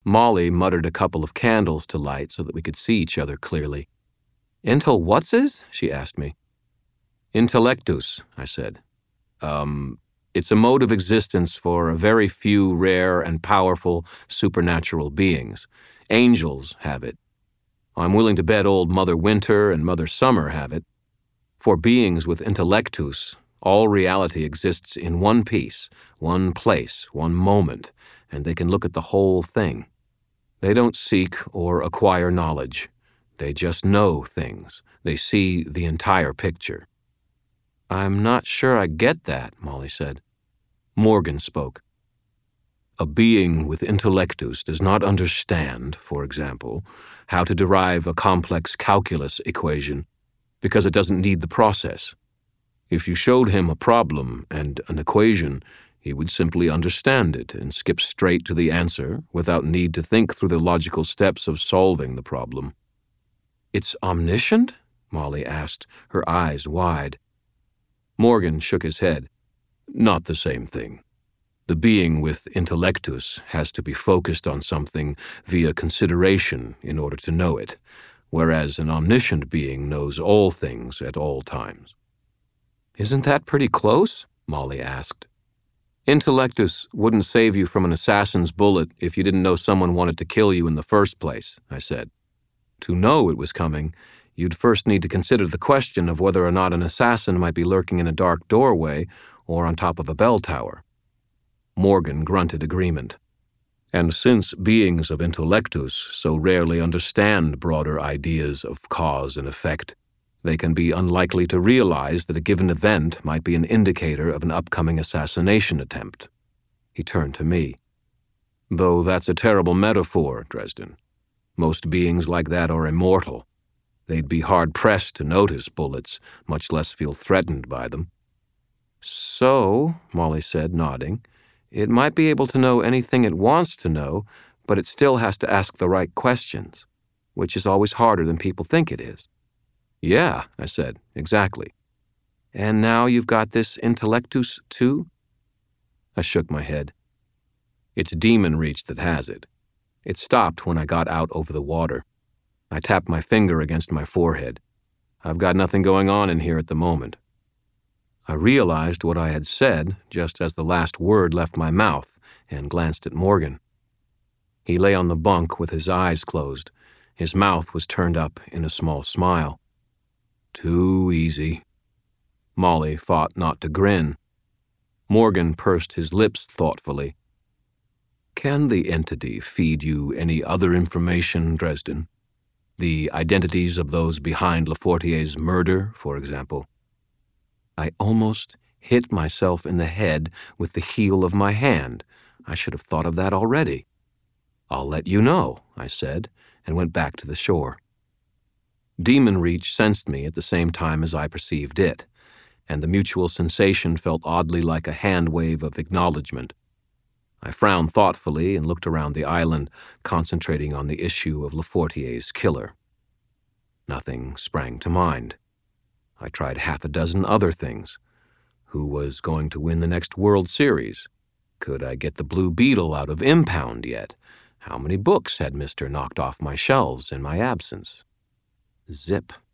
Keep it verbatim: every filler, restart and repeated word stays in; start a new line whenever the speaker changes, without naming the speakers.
Molly muttered a couple of candles to light so that we could see each other clearly. "Intel what's-is?" she asked me. "Intellectus," I said. Um, it's a mode of existence for a very few rare and powerful supernatural beings. Angels have it. I'm willing to bet old Mother Winter and Mother Summer have it. For beings with intellectus, all reality exists in one piece, one place, one moment, and they can look at the whole thing. They don't seek or acquire knowledge. They just know things. They see the entire picture. "I'm not sure I get that," Molly said. Morgan spoke. "A being with intellectus does not understand, for example, how to derive a complex calculus equation, because it doesn't need the process. If you showed him a problem and an equation, he would simply understand it and skip straight to the answer without need to think through the logical steps of solving the problem." "It's omniscient?" Molly asked, her eyes wide. Morgan shook his head. "Not the same thing. The being with intellectus has to be focused on something via consideration in order to know it, whereas an omniscient being knows all things at all times." "Isn't that pretty close?" Molly asked. "Intellectus wouldn't save you from an assassin's bullet if you didn't know someone wanted to kill you in the first place," I said. "To know it was coming, you'd first need to consider the question of whether or not an assassin might be lurking in a dark doorway or on top of a bell tower." Morgan grunted agreement. "And since beings of intellectus so rarely understand broader ideas of cause and effect, they can be unlikely to realize that a given event might be an indicator of an upcoming assassination attempt." He turned to me. "Though that's a terrible metaphor, Dresden. Most beings like that are immortal. They'd be hard-pressed to notice bullets, much less feel threatened by them." "So," Molly said, nodding, "it might be able to know anything it wants to know, but it still has to ask the right questions, which is always harder than people think it is." "Yeah," I said, "exactly." "And now you've got this intellectus too?" I shook my head. "It's demon reach that has it. It stopped when I got out over the water. I tapped my finger against my forehead. I've got nothing going on in here at the moment." I realized what I had said just as the last word left my mouth and glanced at Morgan. He lay on the bunk with his eyes closed. His mouth was turned up in a small smile. "Too easy." Molly fought not to grin. Morgan pursed his lips thoughtfully. "Can the entity feed you any other information, Dresden? The identities of those behind Lafortier's murder, for example?" I almost hit myself in the head with the heel of my hand. I should have thought of that already. "I'll let you know," I said, and went back to the shore. Demon Reach sensed me at the same time as I perceived it, and the mutual sensation felt oddly like a hand wave of acknowledgement. I frowned thoughtfully and looked around the island, concentrating on the issue of Lafortier's killer. Nothing sprang to mind. I tried half a dozen other things. Who was going to win the next World Series? Could I get the Blue Beetle out of impound yet? How many books had Mister knocked off my shelves in my absence? Zip.